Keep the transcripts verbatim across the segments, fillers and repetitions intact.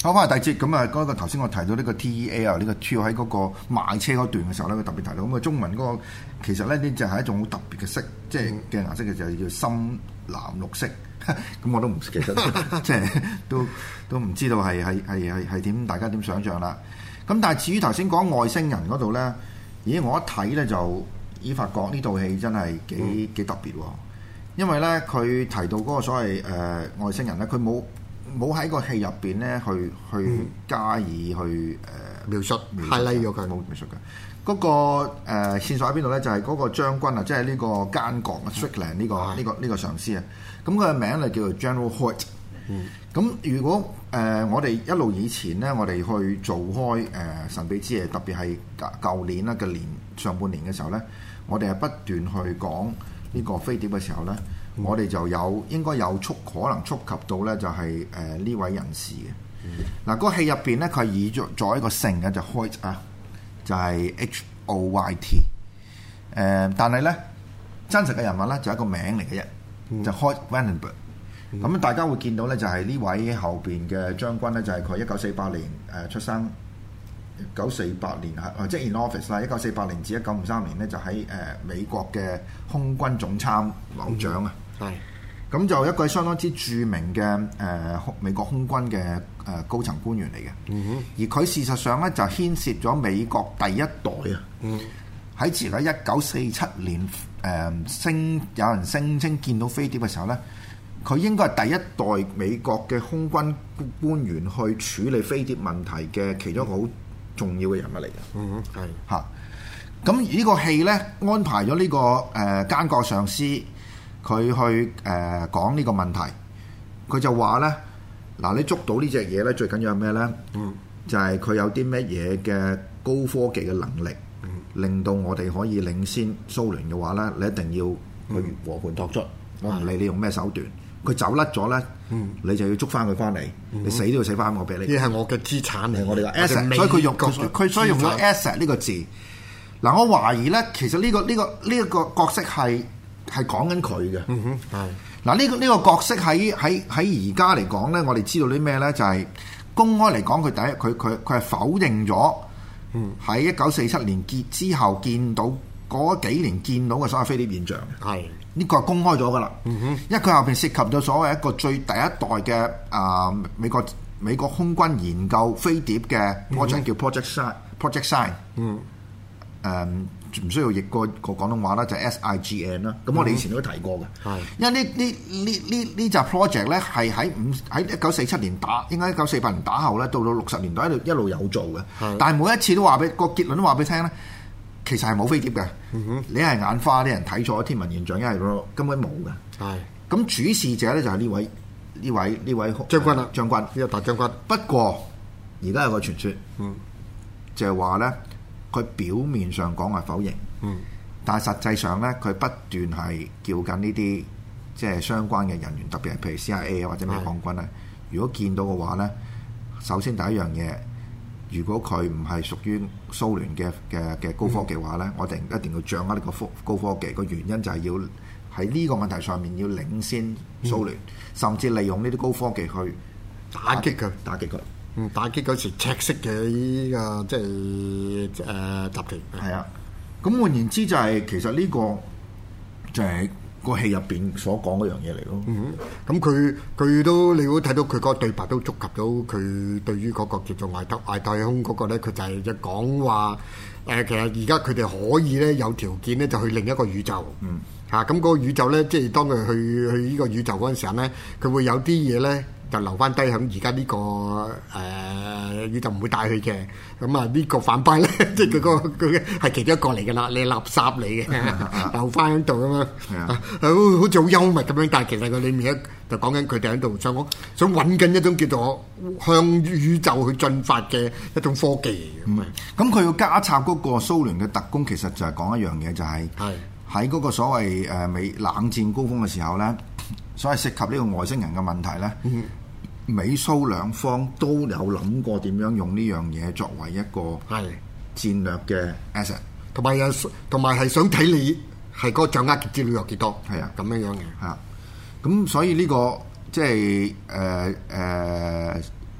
好翻第二節咁啊，嗰個頭先我提到呢個 T E A 啊，呢個 T 喺嗰個賣車嗰段嘅時候咧，佢特別提到咁啊，中文嗰、那個其實咧呢就係一種好特別嘅色，即係嘅顏色嘅就係叫深藍綠色。咁我都唔其實即係都都唔知道係係係係係點，大家點想像啦？咁但係至於頭先講外星人嗰度咧，咦我一睇咧就已發覺呢套戲真係幾、嗯、幾特別喎，因為咧佢提到嗰個所謂誒、呃、外星人咧，佢冇冇喺個戲入邊咧去去加以去誒、呃、 描述 highlight 咗佢冇描述嘅。嗰、那個誒、呃、線索喺邊度咧？就係、是、嗰個將軍啊，即係呢個奸角啊 Strickland 呢個呢、這個呢、這個上司啊。咁佢嘅名咧叫做 General Hoyt。咁、嗯、如果誒、呃、我哋一路以前咧，我哋去做開誒、呃、神秘之夜，特別係舊年啦嘅年上半年嘅時候咧，我哋係不斷去講呢個飛碟嘅時候咧，嗯、我哋就有應該有觸可能觸及到咧，就係誒呢位人士嘅。嗱、嗯，嗰、那個戲入邊咧，佢係以咗咗一個姓嘅，就 Hoyt 啊。就係 H O Y T，誒、呃，但係咧真實嘅人物咧就係一個名嚟嘅啫，嗯、就 Hoyt Vandenberg。咁、嗯、大家會見到咧就係呢位後邊嘅將軍咧，就係佢一九四八年誒出生，一九四八年啊，即係 in office 啦，一九四八年至一九五三年咧就喺誒、呃、美國嘅空軍總參謀長啊。係、嗯。咁就一個相當之著名嘅誒、呃、美國空軍嘅誒、呃、高層官員嚟嘅，嗯、哼而佢事實上咧就牽涉咗美國第一代啊，喺前喺一九四七年誒、呃、聲有人聲稱見到飛碟嘅時候咧，佢應該係第一代美國嘅空軍官員去處理飛碟問題嘅其中一個好重要嘅人物嚟嘅。嗯哼，係嚇。咁呢個戲咧安排咗呢、這個誒奸角上司。佢去誒、呃、講呢個問題，佢就話咧：嗱，你捉到呢隻嘢咧，最緊要係咩咧？嗯，就係佢有啲乜嘢嘅高科技嘅能力，嗯、令到我哋可以領先蘇聯嘅話咧，你一定要去和盤托出。嗯、我唔理你用咩手段，佢走甩咗咧，嗯、你就要捉翻佢翻嚟，嗯、你死都要死翻我俾你。呢係我嘅資產嚟，我哋嘅 asset，所以佢用佢所以用咗 asset 呢個字。嗱，我懷疑咧，其實呢、呢個呢、呢個呢一、呢個角色係。係講緊佢嘅，嗯哼，係嗱呢個呢、呢個角色喺喺喺而家嚟講咧，我哋知道啲咩咧？就係、是、公開嚟講，佢第一佢佢佢係否認咗，喺一九四七年結之後見到嗰幾年見到嘅所有飛碟現象，係呢個係公開咗噶啦，嗯哼，因為佢後邊涉及到所謂一個最第一代嘅啊、呃、美國美國空軍研究飛碟嘅 project、嗯、叫 Project Sign，Project Sign，嗯，誒。嗯唔需要譯個個廣東話啦，就係、S I G N 啦。咁我哋以前都提過嘅，係、嗯、因為呢呢呢呢呢隻 project 咧係喺五喺一九四七年打，應該一九四八年打後咧，到到六十年代一路一路有做嘅。是但係每一次都話俾個結論都話俾你聽咧，其實係冇飛碟嘅。嗯、哼你係眼花啲人睇錯天文現象，因為根本冇嘅。係咁是主事者咧就係呢位呢位呢位將軍啦，將軍呢個大將軍。不過而家有個傳說，嗯，就係話咧。佢表面上講係否認，嗯，但係實際上咧，佢不斷係叫緊呢啲即係相關嘅人員，特別係譬如 C I A 或者美國軍咧。是如果見到嘅話咧，首先第一樣嘢，如果佢唔係屬於蘇聯嘅嘅嘅高科技嘅話咧，嗯、我哋一定要掌握呢個科高科技。個原因就係要喺呢個問題上面要領先蘇聯，嗯、甚至利用呢啲高科技去打擊佢，打擊佢。嗯，打擊嗰時赤色嘅呢個即係誒集團，係啊。咁換言之就係、是、其實呢個就係個戲入邊所講嗰樣嘢嚟咯。嗯，咁佢佢都你會睇到佢嗰個對白都觸及到佢對於嗰個叫做外太外太空嗰個咧，佢就係就講話誒，其實而家佢哋可以咧有條件咧就去另一個宇宙。嗯，嚇咁嗰個宇宙咧，即係當佢去去呢個宇宙嗰陣時候咧，佢會有啲嘢咧。就留翻低喺而家呢個誒，你、呃、就唔會帶去嘅。咁啊，呢個反派咧，即係佢個佢係其中一個嚟㗎啦。你係垃圾嚟嘅，留翻喺度咁樣，好好似好幽默咁樣。但係其實佢裡面咧就講緊佢哋喺度想講，想揾緊一種叫做向宇宙去進發嘅一種科技咁啊。咁佢、嗯、要加插嗰個蘇聯嘅特工，其實就係講一樣嘢，就係喺嗰個所謂誒美冷戰高峰嘅時候咧。所以涉及呢個外星人嘅問題咧，嗯、美蘇兩方都有諗過點樣用呢樣嘢作為一個戰略嘅 asset，同埋有同埋係想睇你係嗰個掌握嘅資料有幾多，係啊咁樣樣嘅嚇。咁所以呢、呢個即係誒誒誒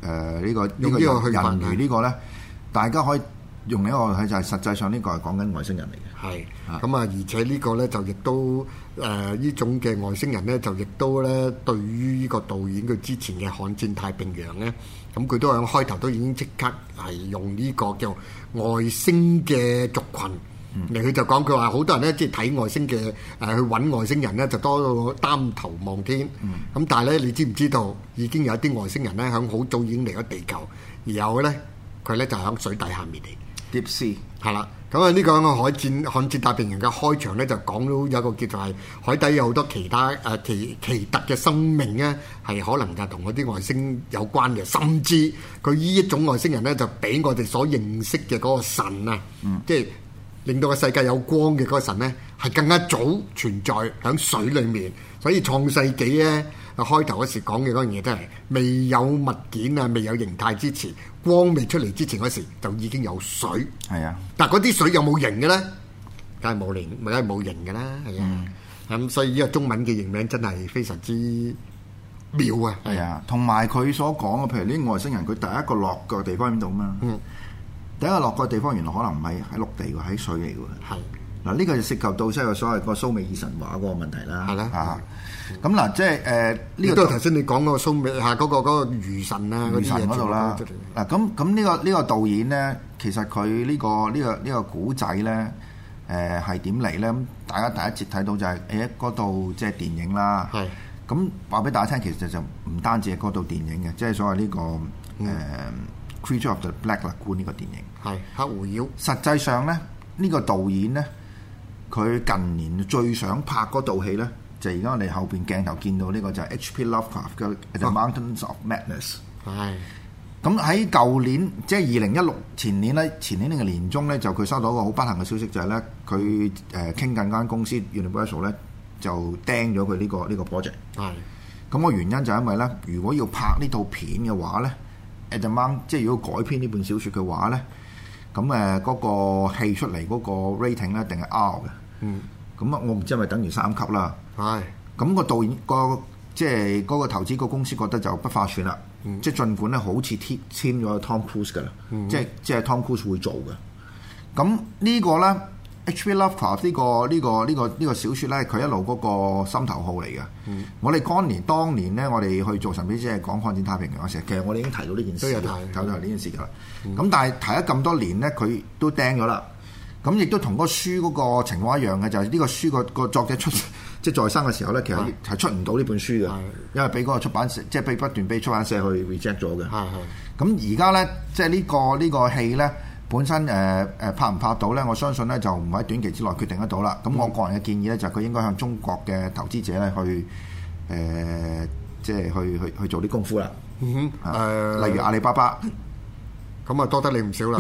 呢個呢個人人魚呢個咧，大家可以用另一個睇就係實際上呢個係講緊外星人嚟嘅。 係咁啊，而且呢個咧就亦都誒呢種嘅外星人咧，就亦都咧對於呢個導演佢之前嘅《悍戰太平洋》咧，咁佢都喺開頭都已經即刻係用呢個叫外星嘅族群。嚟佢、嗯、就講佢話好多人咧，即係睇外星嘅誒、呃、去揾外星人咧，就多到擔頭望天。咁、嗯、但係咧，你知唔知道已經有一啲外星人咧，響好早已經嚟咗地球，然後咧佢咧就喺水底下面嚟。 Deep Sea 係啦，咁啊呢個個海戰悍戰太平洋嘅開場咧，就講到有一個叫做係海底有好多其他誒、呃、奇奇特嘅生命咧，係可能就同嗰啲外星有關嘅，甚至佢呢一種外星人咧，就比我哋所認識嘅嗰個神啊，嗯、即係。令到個世界有光嘅嗰個神咧，係更加早存在喺水裡面，所以創世紀咧開頭嗰時講嘅嗰樣嘢都係未有物件啊，未有形態之前，光未出嚟之前嗰時就已經有水。係啊，但係嗰啲水有冇形嘅咧？梗係冇形，咪梗係冇形嘅啦。係啊，咁、嗯、所以呢個中文嘅譯名真係非常之妙啊。 係啊，同埋佢所講嘅，譬如呢啲外星人，佢第一個落腳地方喺邊度啊嘛？嗯。第一個落個地方原來可能唔係喺陸地喎，喺水嚟喎。係嗱，呢個就涉及到即係所謂個蘇美爾神話嗰個問題啦。係啦，嚇咁嗱，即係誒呢個都係頭先你講嗰個蘇美嚇嗰個嗰個魚神啊，魚神嗰度啦。嗱咁咁呢個呢個導演咧，其實佢呢個呢個呢個古仔咧，誒係點嚟咧？咁大家第一節睇到就係誒嗰度即係電影啦。係咁話俾大家聽，其實就唔單止係嗰度電影嘅，即係所謂呢個誒。Creature of the Black Lagoon 呢個電影係黑狐妖。實際上咧，呢、呢個導演咧，佢近年最想拍嗰套戲咧，就係而家我哋後邊鏡頭見到呢個就係 H P Lovecraft 嘅 The Mountains of Madness。係。咁喺舊年，即係二零一六前年咧，前年呢個年中咧，就佢收到一個好不幸嘅消息，就係咧，佢誒傾緊間公司 Universal 咧，就釘咗佢呢個呢、呢個 project。係。咁個原因就係因為咧，如果要拍呢套片嘅話咧。At the Mount，即係如果改編呢本小説嘅話咧，咁誒嗰個戲出嚟嗰個 rating 咧，一定係 R 嘅。嗯。咁啊，我唔知係咪等於三級啦。係。咁個導演個即係嗰個投資個公司覺得就不划算啦。嗯。即係儘管咧，好似簽簽咗 Tom Cruise 㗎啦。嗯。即係即係 Tom Cruise 會做嘅。咁呢個咧 H P Lovecraft 呢個呢個呢個呢個小説咧，佢一路嗰個心頭好嚟嘅。嗯、我哋當年當年咧，我哋去做神秘之夜講《悍戰太平洋》嘅時候，其實我哋已經提到呢件事，提到呢件事㗎啦。咁、嗯、但係提咗咁多年咧，佢都釘咗啦。咁亦都同嗰個書嗰個情況一樣嘅，就係、是、呢個書個個作者出即係在生嘅時候咧，其實係出唔到呢本書嘅，因為俾嗰個出版社即係被不斷被出版社去 reject 咗嘅。係係。咁而家咧，即係呢個呢、呢個戲咧。本身誒誒、呃、拍唔拍到咧？我相信咧就唔喺短期之內決定得到啦。咁、嗯、我個人嘅建議咧就係佢應該向中國嘅投資者咧去誒、呃，即係去去去做啲功夫啦。嗯哼，誒、呃，例如阿里巴巴。 咁啊多得你唔少啦，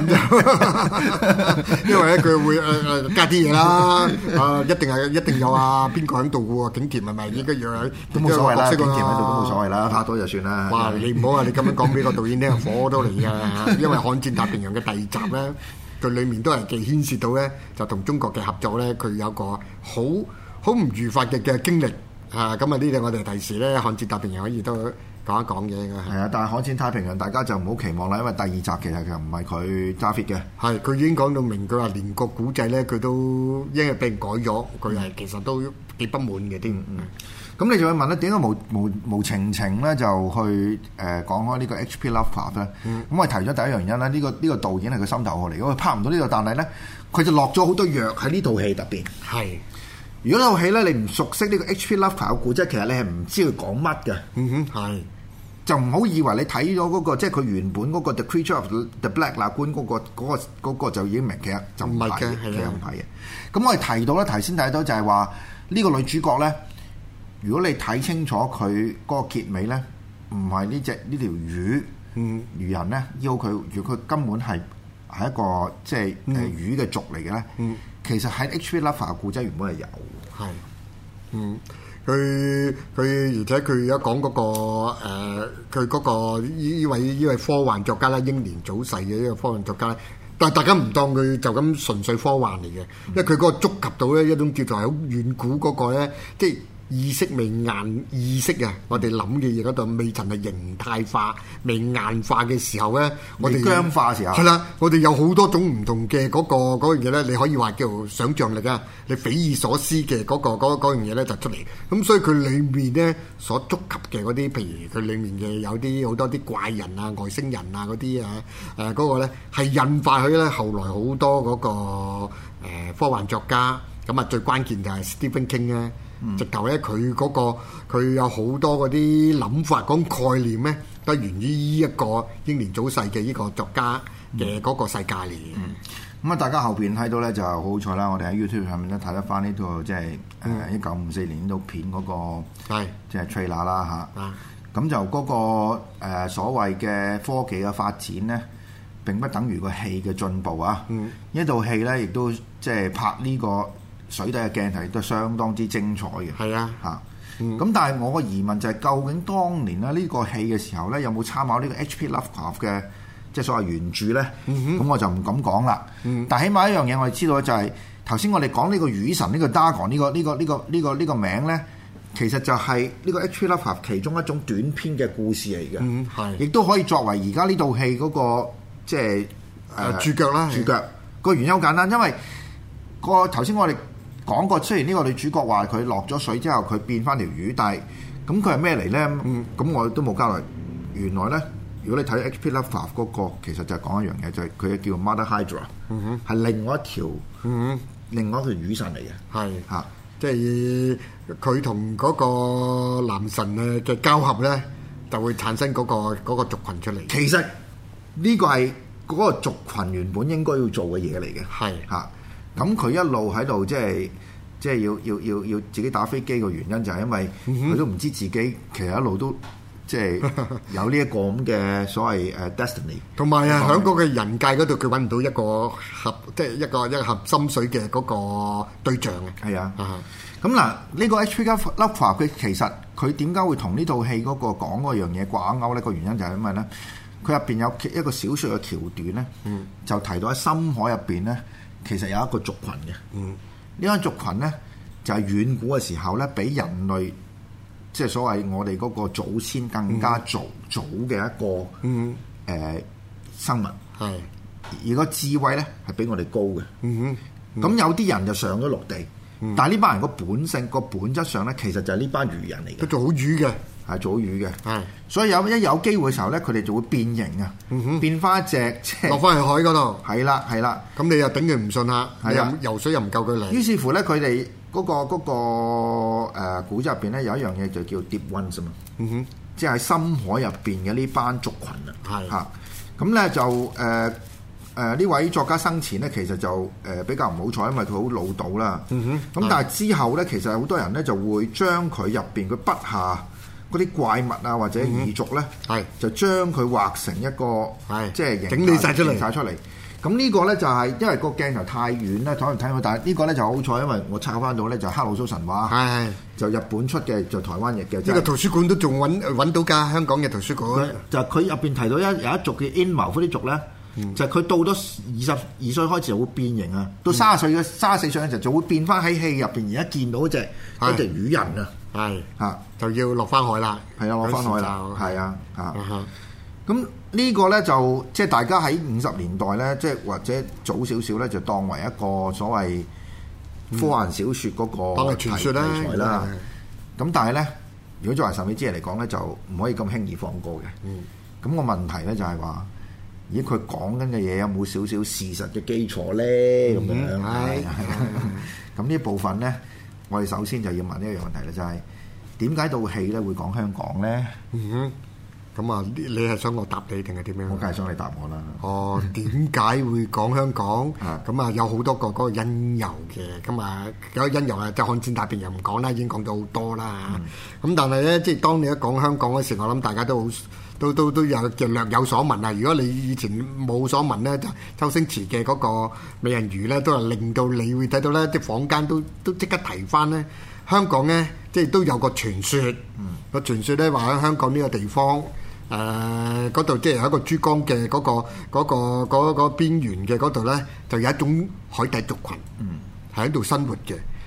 因為咧佢會誒誒、呃、加啲嘢啦，啊、呃、一定係一定有啊邊個喺度嘅喎，景甜係咪應該要喺？ 都冇所謂啦，景甜喺度都冇所謂啦，拍到就算啦。 哇！你唔好啊，你咁樣講俾個導演聽，火都嚟㗎，因為《悍戰太平洋》嘅第二集咧，佢裡面都係既牽涉到咧，就同中國嘅合作咧，佢有個好好唔愉快嘅嘅經歷啊！咁啊呢啲我哋第時咧《悍戰太平洋》可以都講一講嘢嘅。係啊， 但係《悍戰太平洋》大家就唔好期望啦，因為第二集其實就唔係佢揸 fit 嘅。 係，佢已經講到明，佢話連個古仔咧，佢都因為俾人改咗，佢係其實都幾不滿嘅添。 嗯，咁你就會問咧，點解無無無情情咧就去誒、呃、講開呢個 H P Lovecraft 咧？咁、嗯、我提咗第一樣原因咧，呢、這個呢、這個導演係佢心頭好嚟，佢拍唔到呢度，但係咧佢就落咗好多藥喺呢套戲入邊。係。如果呢套戲咧，你唔熟悉呢個 H P Lovecraft 嘅故仔，其實你係唔知佢講乜嘅。嗯哼，係。就唔好以為你睇咗嗰個，即係佢原本嗰個 The Creature of the Black Lagoon 嗰個嗰個嗰個就已經明，其實就唔係嘅，其實唔係嘅。咁我哋提到咧，頭先睇到就係話呢個女主角咧，如果你睇清楚佢嗰個結尾咧，唔係呢隻呢條魚，嗯，魚人咧，要佢如果佢根本係係一個即係誒魚嘅族嚟嘅咧，嗯，其實喺 H P Lovecraft 嘅故仔原本係有，係，嗯。佢佢而且佢而家講嗰個佢嗰、呃、個依位依位科幻作家啦，英年早逝嘅呢個科幻作家，但係大家唔當佢就咁純粹科幻嚟嘅，因為佢嗰個觸及到咧一種叫做好遠古嗰個咧，即係意識未硬意識啊，我哋諗嘅嘢嗰度未曾係形態化、未硬化嘅時候咧，我哋僵化嘅時候係啦，我哋有好多種唔同嘅嗰、嗰個嗰樣嘢咧，你可以話叫做想像力啊，你匪夷所思嘅嗰、嗰個嗰嗰樣嘢咧就出嚟。咁所以佢裡面咧所觸及嘅嗰啲，譬如佢裡面嘅有啲好多啲怪人啊、外星人啊嗰啲啊，誒、呃、嗰、嗰個咧係引發佢咧後來好多嗰、嗰個、呃、科幻作家，咁啊最關鍵就係 Stephen King 咧。嗯、直頭咧，佢嗰、嗰個佢有好多嗰啲諗法、講概念咧，都源於呢一個英年早逝嘅呢個作家嘅嗰個世界嚟嘅。 咁啊，大家後邊睇到咧就好彩啦，我哋喺 YouTube 上面咧睇得翻呢套即係誒一九五四年呢套片嗰、嗰個即係 trailer 啦嚇。咁就嗰個、呃、所謂嘅科技嘅發展咧，並不等於個戲嘅進步啊。嗯、呢套戲咧亦都即係拍呢、呢個。水底嘅鏡頭亦都相當之精彩嘅， 係啊嚇。咁、 嗯、但係我個疑問就係、是，究竟當年咧呢個戲嘅時候咧，有冇參考呢個 H P Lovecraft 嘅即係所謂原著咧？咁、嗯、哼我就唔敢講啦。嗯、但係起碼一樣嘢我哋知道就係頭先我哋講呢個雨神呢、呢個 Dagon 呢個呢、呢個呢、呢個呢、呢個呢、呢個名咧，其實就係呢個 H P Lovecraft 其中一種短篇嘅故事嚟嘅，係亦都可以作為而家呢套戲嗰個即係誒主角啦。 主角個原因好簡單，因為個頭先我哋講過，雖然呢個女主角話佢落咗水之後佢變翻條魚，但係咁佢係咩嚟咧？咁、嗯、我都冇交代。原來咧，如果你睇 H P Lovecraft 嗰個，其實就係講一樣嘢，就係、是、佢叫 Mother Hydra，係、嗯、哼另外一條，嗯、哼另外一條魚神嚟嘅。係嚇是， 即係佢同嗰個男神嘅交合咧，就會產生嗰、那個那個族群出嚟。 其實呢個係嗰個族群原本應該要做嘅嘢嚟嘅。係嚇是。咁佢一路喺度即係即係要要要要自己打飛機嘅原因就係因為佢都唔知自己其實一路都即係有呢一個咁嘅所謂誒 destiny。同埋啊，喺嗰個人界嗰度佢揾唔到一個合即係一個一個合心水嘅嗰個對象嘅。係啊。咁嗱，呢個 H P Lovecraft 佢其實佢點解會同呢套戲嗰個講嗰樣嘢掛鈎咧？個原因就係因為咧，佢入邊有一個小説嘅橋段咧，嗯、就提到喺深海入邊咧。其實有一個族群嘅，嗯、呢個族群咧就係、是、遠古嘅時候咧，比人類即係所謂我哋嗰個祖先更加早、嗯、早嘅一個誒、嗯呃、生物，係是而個智慧咧係比我哋高嘅。咁、嗯嗯、有啲人就上咗陸地，嗯、但係呢班人個本性個本質上咧，其實就係呢班魚人嚟嘅，佢做好魚嘅。係做魚嘅，係是所以有一有機會嘅時候咧，佢哋就會變形啊，嗯、哼變翻一隻落翻去海嗰度。係啦，係啦，咁你又頂佢唔順啦，係啊，游水又唔夠佢嚟。於是乎咧，佢哋嗰個嗰、嗰個誒古仔入邊咧有一樣嘢就叫 Deep Ones 啊嘛，嗯、哼，即係喺深海入邊嘅呢班族群啊，係嚇的，咁咧就誒誒呢位作家生前咧其實就誒、呃、比較唔好彩，因為佢好老到啦，咁、嗯、哼但係之後咧其實好多人咧就會將佢入邊佢筆下嗰啲怪物啊，或者異族咧，係、嗯、就將佢畫成一個，係即係整理晒出嚟，晒出嚟。咁呢個咧就係、是、因為個鏡頭太遠咧，可能睇唔到。但係呢個咧就好彩，因為我抄翻到咧就《黑魯蘇神話》，係就日本出嘅，就台灣譯嘅。呢個圖書館都仲揾揾到㗎，香港嘅圖書館。就佢入邊提到一有一族嘅 Inmouth 嗰啲族咧，嗯、就係佢到咗二十二歲開始就會變形啊，到三十歲嘅三十四歲嘅時候就會變翻喺戲入邊，而家見到隻嗰隻魚人啊。係嚇，就要落翻海啦。係啊，落翻海啦。係啊，嚇。咁呢個咧就即係大家喺五十年代咧，即係或者早少少咧，就當為一個所謂科幻小説嗰個題材啦。咁但係咧，如果作為神秘之夜嚟講咧，就唔可以咁輕易放過嘅。咁個問題咧就係話，咦佢講緊嘅嘢有冇少少事實嘅基礎咧？咁樣係。咁呢一部分咧。我哋首先就要問一樣問題咧，就係點解套戲咧會講香港咧？嗯哼，咁啊，你係想我答你定係點樣？我梗係想你答我啦。哦，點解會講香港？咁啊，有好多個嗰個因由嘅。咁啊，有因由啊，即係漢戰大變又唔講啦，已經講咗好多啦。咁、嗯、但係咧，即係當你一講香港嗰時，我諗大家都好。都都都有略有所聞啊！如果你以前冇所聞咧，就周星馳嘅嗰個美人魚咧，都係令到你會睇到咧，啲坊間都都即刻提翻咧。香港咧，即係都有個傳說，個、嗯、傳說咧話喺香港呢個地方，誒嗰度即係有一個珠江嘅嗰、嗰個嗰、嗰個嗰、嗰個嗰個邊緣嘅嗰度咧，就有一種海底族群，係喺度生活嘅。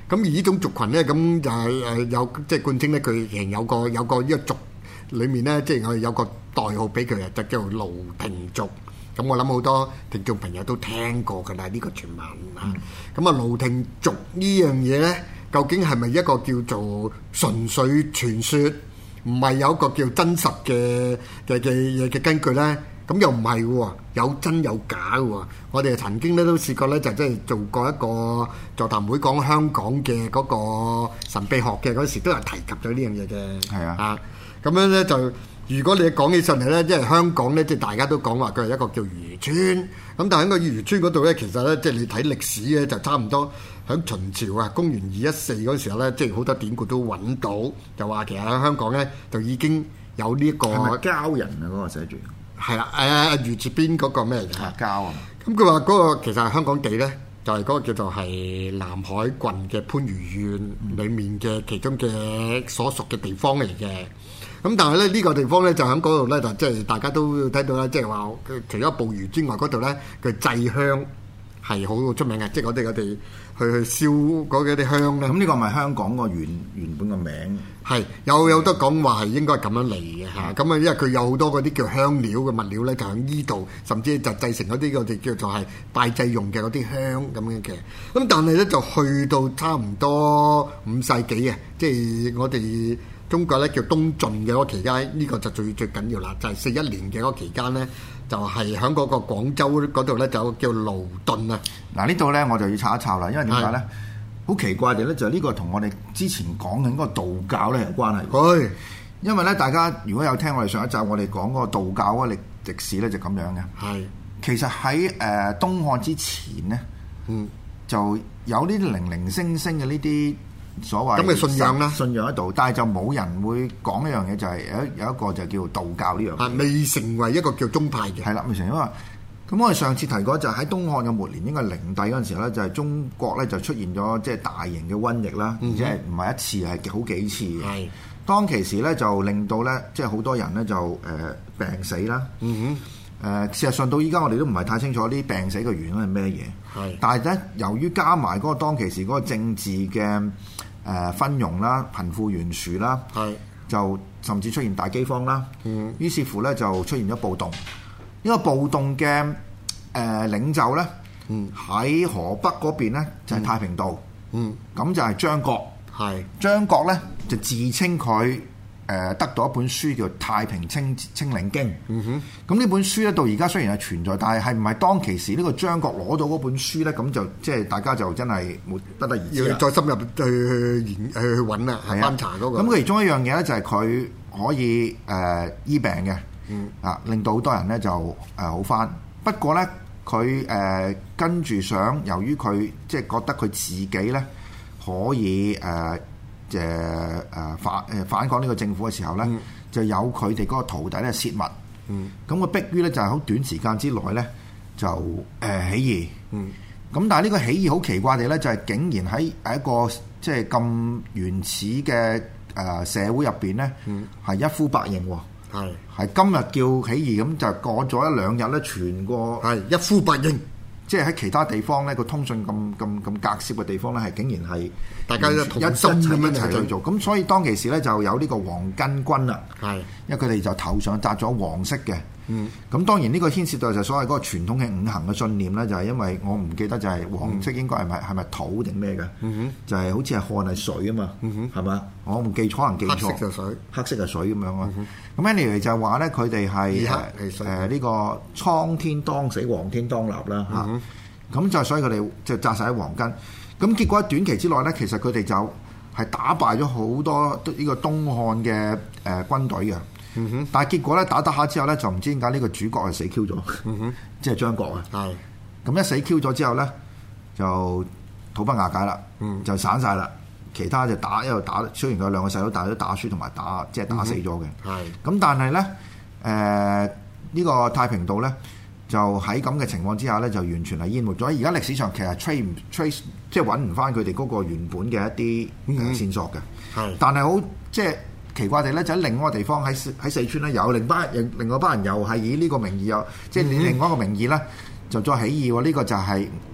咁而呢種族群咧，咁就係誒有即係冠稱咧，佢其實有個有個呢個族裡面咧，即係我哋有個代號俾佢啊，就叫做盧廷族。咁我諗好多聽眾朋友都聽過㗎啦，呢個傳聞啊。咁啊，盧廷族呢樣嘢咧，究竟係咪一個叫做純粹傳說，唔係有一個叫真實嘅嘅嘅嘢嘅根據咧？咁又唔係喎，有真有假喎。我哋曾經咧都試過咧，就即係做過一個座談會講香港嘅嗰個神秘學嘅嗰時，都有提及咗呢樣嘢嘅。 係啊， 啊咁樣咧就，如果你講起上嚟咧，即係香港咧，即係大家都講話佢係一個叫漁村。咁但係喺個漁村嗰度咧，其實咧即係你睇歷史咧，就差唔多喺秦朝啊，公元二一四嗰時候咧，即係好多典故都揾到，就話其實喺香港咧就已經有呢、這個係咪膠人啊？嗰、那個寫住係啦，誒魚字邊嗰個咩嚟㗎？ 膠啊！ 咁佢話嗰個其實香港地咧，就係、是、嗰個叫做係南海郡嘅番禺縣裡面嘅其中嘅所屬嘅地方嚟嘅。咁但係咧呢、這個地方咧就喺嗰度咧，就即係大家都睇到啦，即係話除咗捕魚之外，嗰度咧佢製香係好出名嘅，即係我哋我哋去去燒嗰啲香咧。 咁呢個咪香港個原原本個名？ 係有有得講話係應該係咁樣嚟嘅嚇。咁啊，因為佢有好多嗰啲叫香料嘅物料咧，就喺呢度，甚至就製成嗰啲我哋叫做係拜祭用嘅嗰啲香咁樣嘅。咁但係咧就去到差唔多五世紀啊，即係我哋中國咧叫東晉嘅嗰個期間，呢、這個就最最緊要啦，就係、是、四一年嘅嗰個期間咧，就係喺嗰個廣州嗰度咧就有叫勞頓啊。嗱呢度咧我就要查一查啦，因為點解咧？好奇怪嘅咧，就係呢個同我哋之前講緊嗰個道教咧有關係。 係， 因為咧大家如果有聽我哋上一集我哋講嗰個道教嗰個歷歷史咧，就咁樣嘅。係，其實喺誒、呃、東漢之前咧，嗯，就有呢啲零零星星嘅呢啲所謂咁嘅信仰啦， 信仰喺度，但係就冇人會講一樣嘢，就係有有一個就叫道教呢樣嘢。 啊，未成為一個叫宗派嘅。 係啦，未成為因為。咁我哋上次提過就喺東漢嘅末年，應該係靈帝嗰陣時候咧，就係、是、中國咧就出現咗即係大型嘅瘟疫啦，而且係唔係一次係好幾次嘅。係當其時咧就令到咧即係好多人咧就誒、呃、病死啦。嗯哼。誒、呃、事實上到依家我哋都唔係太清楚啲病死嘅原因係咩嘢。係。但係咧由於加埋嗰個當其時嗰個政治嘅誒、呃、分庸啦、貧富懸殊啦，係就甚至出現大饑荒啦。嗯。於是乎咧就出現咗暴動。呢個暴動嘅誒、呃、領袖咧，喺、嗯、河北嗰邊咧就係、是、太平道，咁、嗯、就係張角。係張角咧就自稱佢誒、呃、得到一本書叫《太平清清領經》。咁、嗯、呢本書咧到而家雖然係存在，但係係唔係當其時呢個張角攞到嗰本書咧？咁就即係大家就真係冇不得而知。 要再深入去研去去揾啦，翻查嗰個。咁其中一樣嘢咧就係佢可以誒、呃、醫病嘅。嗯啊，令到好多人咧就誒、呃、好返。不過咧，佢誒、呃、跟住想，由於佢即係覺得佢自己咧可以誒誒誒反誒反抗呢個政府嘅時候咧、嗯，就有佢哋嗰個徒弟咧泄密。嗯，咁佢逼於咧就係好短時間之內咧就誒、呃、起義。嗯，咁但係呢個起義好奇怪地咧，就係、是、竟然喺喺一個即係咁原始嘅誒、呃、社會入邊咧，係、嗯、一呼百應喎。係係今日叫起義咁就過咗一兩日咧，全個係一呼百應， 即係喺其他地方咧個通訊咁咁咁隔涉嘅地方咧，係竟然係大家一同心咁樣一齊去做。 咁所以當其時咧就有呢個黃巾軍啦，係因為佢哋就頭上紮咗黃色嘅。嗯，咁當然呢個牽涉到就所謂嗰個傳統嘅五行嘅信念咧，就係、是、因為我唔記得就係黃色應該係咪係咪土定咩嘅？嗯哼，就係、是、好似係汗係水啊嘛，嗯哼，係嘛？我唔記錯，可能記錯。黑色就水，黑色係水咁樣啊。咁 anyway 就係話咧，佢哋係誒呢個蒼天當死，黃天當立啦嚇。咁、嗯、就所以佢哋就紮晒喺黃巾。咁結果喺短期之內咧，其實佢哋就係打敗咗好多呢個東漢嘅誒、呃、軍隊嘅。嗯哼，但係結果咧打打下之後咧，就唔知點解呢個主角係死 Q 咗，嗯哼，即係張角啊。係，咁一死 Q 咗之後咧，就土崩瓦解啦，嗯，就散晒啦。其他就打一路打，雖然佢有兩個細佬，但係都打輸同埋打即係打死咗嘅。係、嗯，咁但係咧，誒、呃、呢、呢個太平道咧，就喺咁嘅情況之下咧，就完全係淹沒咗。而家歷史上其實 trace 唔 trace 即係揾唔翻佢哋嗰個原本嘅一啲線索嘅。係、嗯，但係好即係。奇怪地咧，就喺另外一個地方喺喺四川咧，有另班另另外一班人又係以呢個名義又即係另外一個名義咧，就再起義喎。呢、這個就係、是、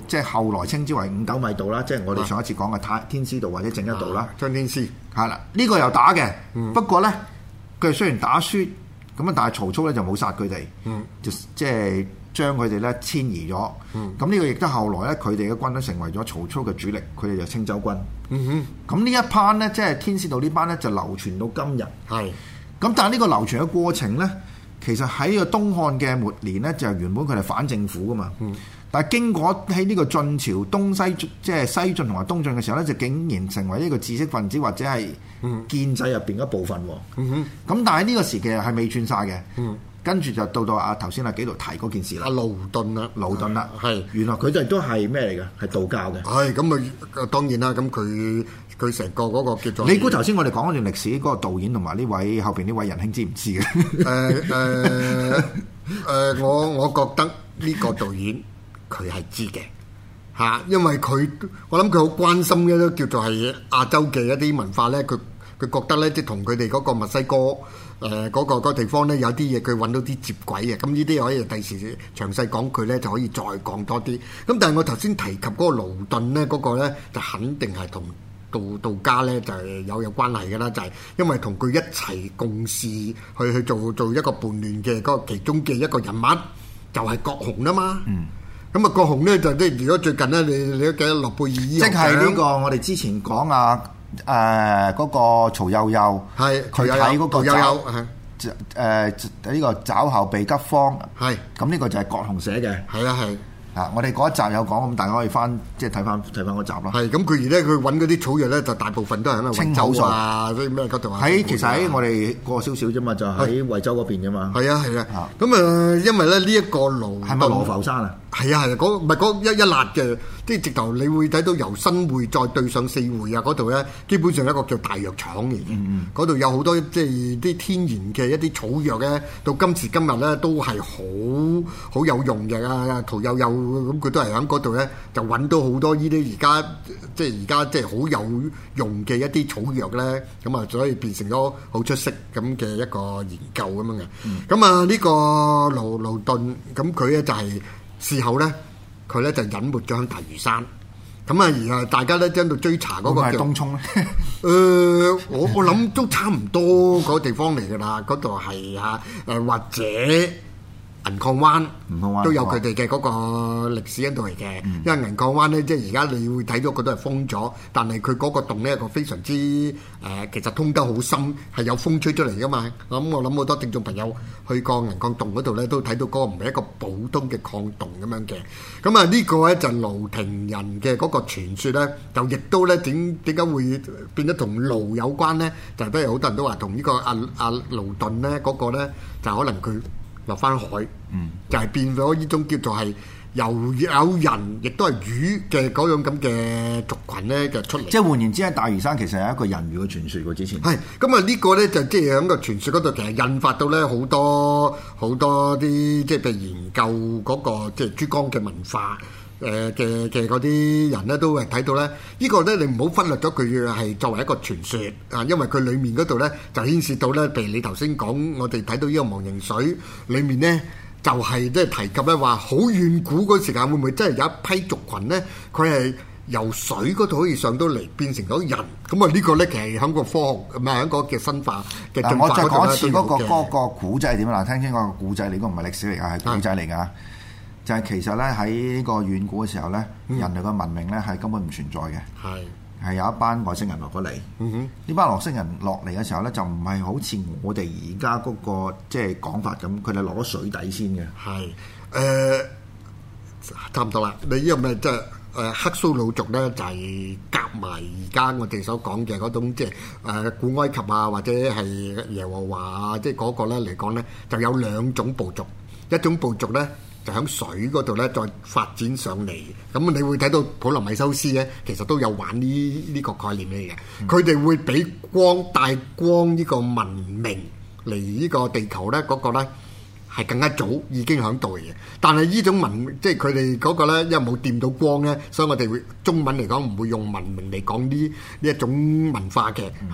即係後來稱之為五斗米道啦，即係我哋上一次講嘅太天師道或者正一道啦。 張天師係啦，呢個又打嘅， 嗯、 不過咧佢雖然打輸，咁啊但係曹操咧就冇殺佢哋， 嗯、 就即係將佢哋咧遷移咗。咁呢、嗯、個亦都後來咧佢哋嘅軍都成為咗曹操嘅主力，佢哋就青州軍。 嗯哼，咁呢一班咧即係天師道呢班咧就流傳到今日。係，咁但係呢個流傳嘅過程咧，其實喺個東漢嘅末年咧就原本佢哋反政府噶嘛。嗯。但係經過喺呢個晉朝東西即係西晉同埋東晉嘅時候咧，就竟然成為一個知識分子或者係建制入邊一部分。嗯哼。咁但係呢個時期係未轉晒嘅。嗯。跟住就到到阿頭先阿紀陶提嗰件事啦。阿盧盾啦， 盧盾啦， 係原來佢哋都係咩嚟嘅？係道教嘅。 係咁啊，當然啦。咁佢佢成個嗰個叫做…… 你估頭先我哋講嗰段歷史嗰個導演同埋呢位後邊呢位仁兄知唔知嘅？ 誒誒誒，我我覺得呢個導演。佢係知嘅嚇，因為佢我諗佢好關心嘅都叫做係亞洲嘅一啲文化咧。佢佢覺得咧，即係同佢哋嗰個墨西哥誒嗰、呃嗰個嗰個地方咧有啲嘢佢揾到啲接軌嘅。咁呢啲可以第時詳細講佢咧，就可以再講多啲。咁但係我頭先提及嗰個盧盾咧，嗰、嗰個咧就肯定係同道道家咧就係有有關係嘅啦。就係、係、因為同佢一齊共事去去做做一個叛亂嘅嗰個其中嘅一個人物，就係郭洪啊嘛。嗯。咁啊，郭洪咧就即係如果最近咧，你你都記得諾貝爾醫學獎，即係呢個我哋之前講啊誒嗰個曹幼幼，係佢睇嗰個爪誒呢個爪後備急方，係咁呢個就係郭洪寫嘅，係啊係。啊！我哋嗰一集有講，咁大家可以翻即係睇翻睇翻嗰集咯。係咁，佢而咧佢揾嗰啲草藥咧，就大部分都係喺惠州啊，啲咩嗰度啊。喺其實喺我哋過少少啫嘛，就喺惠州嗰邊啫嘛。係啊係啊。咁啊，因為咧呢一個盧係咪羅浮山啊？係啊係啊，嗰唔係嗰一一辣嘅，即係直頭你會睇到由新會再對上四會啊嗰度咧，基本上一個叫大藥廠嚟嘅。嗰度有好多即係啲天然嘅一啲草藥咧，到今時今日咧都係好好有用嘅啊！屠呦呦。咁佢都係喺嗰度咧，就揾到好多呢啲而家即係而家即係好有用嘅一啲草藥咧，咁啊，所以變成咗好出色咁嘅一個研究咁樣嘅。咁啊、嗯，呢個盧盧盾咁佢咧就係事後咧，佢咧就隱沒咗喺大嶼山。咁啊，而啊大家咧喺度追查嗰個係東涌咧。誒、呃，我我諗都差唔多嗰個地方嚟㗎啦，嗰度係啊誒或者。銀礦灣都有佢哋嘅嗰個歷史喺度嚟嘅，嗯、因為銀礦灣咧，即係而家你會睇到佢都係封咗，但係佢嗰個洞咧，一個非常之誒、呃，其實通得好深，係有風吹出嚟噶嘛。咁、嗯、我諗好多聽眾朋友去過銀礦洞嗰度咧，都睇到嗰個唔係一個普通嘅礦洞咁樣嘅。咁啊，呢個咧就盧亭人嘅嗰個傳說咧，就亦都咧點點解會變咗同盧有關咧？就都係好多人都話同呢個阿阿盧盾咧嗰個咧，就可能佢。落翻海，嗯，就係變咗呢種叫做係由有人，亦都係魚嘅嗰種咁嘅族群咧，就出嚟。即係換言之，喺大嶼山其實係一個人魚嘅傳說喎。之前係咁啊，呢個咧就即係喺個傳說嗰度，其實引發到咧好多好多啲即係譬如研究嗰個即係珠江嘅文化。誒嘅嘅嗰啲人咧都係睇到咧，呢個咧你唔好忽略咗佢係作為一個傳說啊，因為佢裡面嗰度咧就牽涉到咧，譬如你頭先講，我哋睇到呢個忘形水裡面咧就係即係提及咧話，好遠古嗰時間會唔會真係有一批族群咧，佢係由水嗰度可以上到嚟變成咗人？咁啊呢個咧其實喺個科學唔係喺個嘅生化嘅進化嗰度咧都有嘅。我再講一次嗰個嗰個古仔係點啊？嗱，聽清個古仔，你個唔係歷史嚟㗎，係古仔嚟㗎。就係其實咧喺呢個遠古嘅時候咧，嗯、人類嘅文明咧係根本唔存在嘅，係係是有一班外星人落咗嚟。呢、嗯、哼班外星人落嚟嘅時候咧，就唔係好似我哋而家嗰個即係講法咁，佢哋落咗水底先嘅。係誒、呃，差唔多啦。你呢個咪即係誒克蘇魯族咧，就係夾埋而家我哋所講嘅嗰種即係誒古埃及啊，或者係耶和華啊，即係嗰個咧嚟講咧，就有兩種部族，一種部族咧。就喺水嗰度咧，再發展上嚟，咁你會睇到普羅米修斯咧，其實都有玩呢呢個概念嚟嘅。佢哋、嗯、會俾光帶光呢個文明嚟呢個地球咧，嗰、那個咧係更加早已經喺度嘅。但係呢種文，即係佢哋嗰個咧，因為冇掂到光咧，所以我哋會中文嚟講唔會用文明嚟講呢呢一種文化嘅嚇。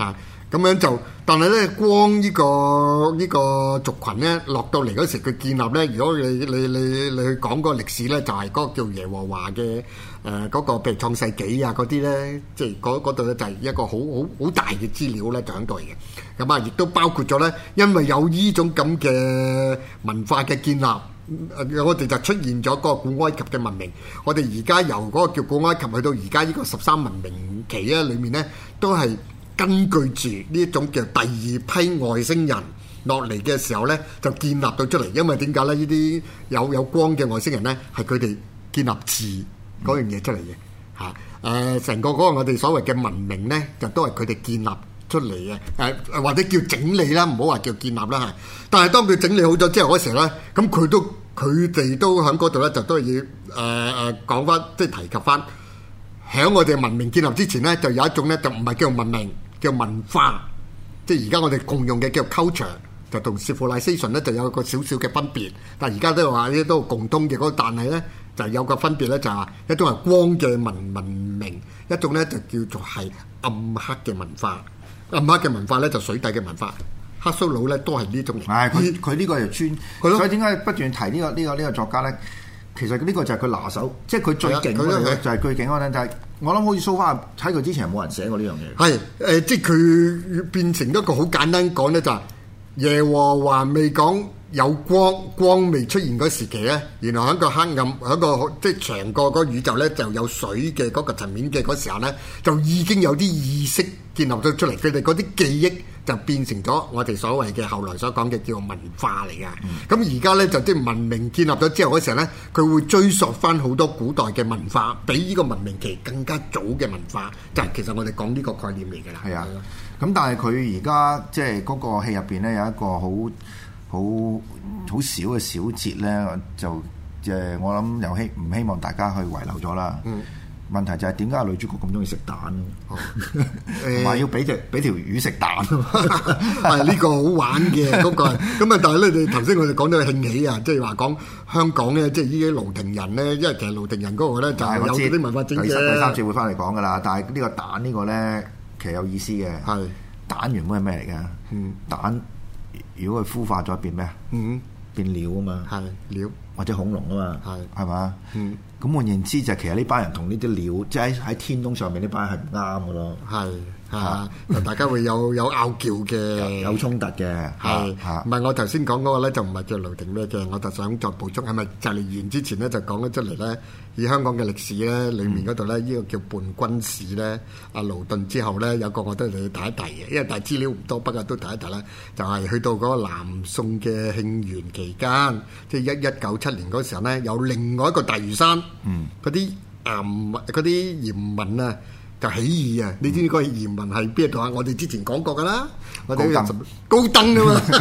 咁樣就，但係咧光呢、這個呢、這個族群咧落到嚟嗰時，佢建立咧，如果你你你你去講嗰個歷史咧，就係、是、嗰個叫耶和華嘅誒嗰個，譬如創世紀啊嗰啲咧，即係嗰度咧就係一個好好好大嘅資料咧，就喺度嚟嘅。咁啊，亦都包括咗咧，因為有呢種咁嘅文化嘅建立。我哋就出現咗嗰個古埃及嘅文明。我哋而家由嗰個叫古埃及去到而家呢個十三文明期咧，裏面咧都係根據住呢一種叫第二批外星人落嚟嘅時候咧，就建立到出嚟。因為點解咧？呢啲有有光嘅外星人咧，係佢哋建立字嗰樣嘢出嚟嘅嚇。誒、嗯，成、呃、個嗰個我哋所謂嘅文明咧，就都係佢哋建立出嚟嘅，誒或者叫整理啦，唔好話叫建立啦嚇。但係當佢整理好咗之後嗰時咧，咁佢都佢哋都喺嗰度咧，就都係要誒誒講翻，即係提及翻，喺我哋文明建立之前咧，就有一種咧，就唔係叫文明，叫文化，即係而家我哋共用嘅叫 culture，就同 civilization 咧就有個少少嘅分別。但係而家都話呢都共通嘅嗰個，但係咧就有個分別咧，就係一種係光嘅文文明，一種咧就叫做係暗黑嘅文化。暗黑嘅文化咧就水底嘅文化，黑蘇佬咧都係呢種。 係佢佢呢個就專， 係所以點解不斷提呢、呢個呢、呢個呢、呢個作家咧？其實呢個就係佢拿手，即係佢最勁嗰樣就係最勁嗰陣就係、是、我諗好似蘇花喺佢之前冇人寫過呢樣嘢。係誒、 呃，即係佢變成一個好簡單講咧，就係、是、耶和華未講有光，光未出現嗰時期咧，原來喺個黑暗喺個即係長個個宇宙咧就有水嘅嗰個層面嘅嗰時候咧，就已經有啲意識建立咗出嚟，佢哋嗰啲記憶就變成咗我哋所謂嘅後來所講嘅叫做文化嚟嘅。咁而家咧就即係文明建立咗之後嗰時候咧，佢會追溯翻好多古代嘅文化，比呢個文明期更加早嘅文化，就係、是、其實我哋講呢個概念嚟㗎啦。 係啊，咁但係佢而家即係嗰個戲入邊咧有一個好好好少嘅小節咧，就即係我諗又希唔希望大家去遺留咗啦。嗯。問題就係點解女主角咁中意食蛋，同埋要俾隻俾條魚食蛋， 係呢個好玩嘅嗰個。咁啊，但係咧，你頭先我哋講到興起啊，即係話講香港咧，即係呢啲盧亭人咧，因為其實盧亭人嗰個咧就係有啲文化整嘅。 第三次會翻嚟講噶啦，但係呢個蛋呢個咧其實有意思嘅。係蛋原本係咩嚟㗎？嗯，蛋如果佢孵化咗變咩啊？嗯，變鳥啊嘛。係鳥或者恐龍啊嘛。係係嘛？嗯。咁換言之就其實呢班人同呢啲鳥，即係喺天空上面呢班係唔啱嘅咯。係啊，大家會有有拗撬嘅，有衝突嘅。係唔係我頭先講嗰個咧就唔係叫盧亭咩嘅，我就想再補充係咪就嚟完之前咧就講咗出嚟咧，以香港嘅歷史咧裡面嗰度咧呢個叫叛軍史咧，阿盧頓之後咧有個我都嚟提一提嘅，因為但係資料唔多，不過都提一提啦。就係去到嗰個南宋嘅慶元期間，即係一一九七年嗰時候咧，有另外一個大嶼山。嗯，嗰啲鹽嗰啲鹽民啊，就起義啊！你知唔知嗰個鹽民係邊度啊？我哋之前講過噶啦，我哋高登高登啊嘛，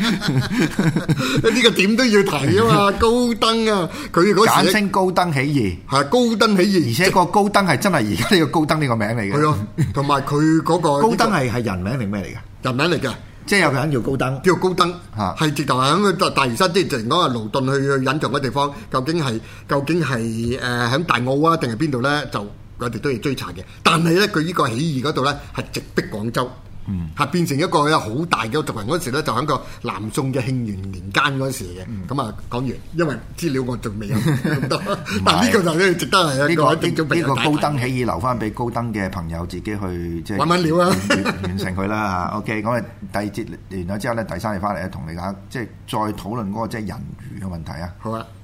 呢個點都要提啊嘛！高登啊，佢嗰時簡稱高登起義，係高登起義，而且個高登係真係而家呢個高登呢個名嚟嘅。係啊，同埋佢嗰個高登係係人名定咩嚟嘅？人名嚟嘅。即係有個人叫高登，叫高登，係直頭係喺個大嶼山，即係直講話盧頓去去隱藏嘅地方，究竟係究竟係誒喺大澳啊，定係邊度咧？就我哋都要追查嘅。但係咧，佢呢個起義嗰度咧係直逼廣州，嗯，係變成一個有好大嘅族群嗰時咧，就喺個南宋嘅慶元年間嗰時嘅。咁啊講完，因為資料我仲未有咁多，但係呢個就咧值得係呢個呢個高登起義留翻俾高登嘅朋友自己去即係揾揾料啊，完成佢啦嚇。OK，咁啊第二節完咗之後咧，第三節翻嚟咧同你講，即係再討論嗰個即係人魚嘅問題啊。好啊。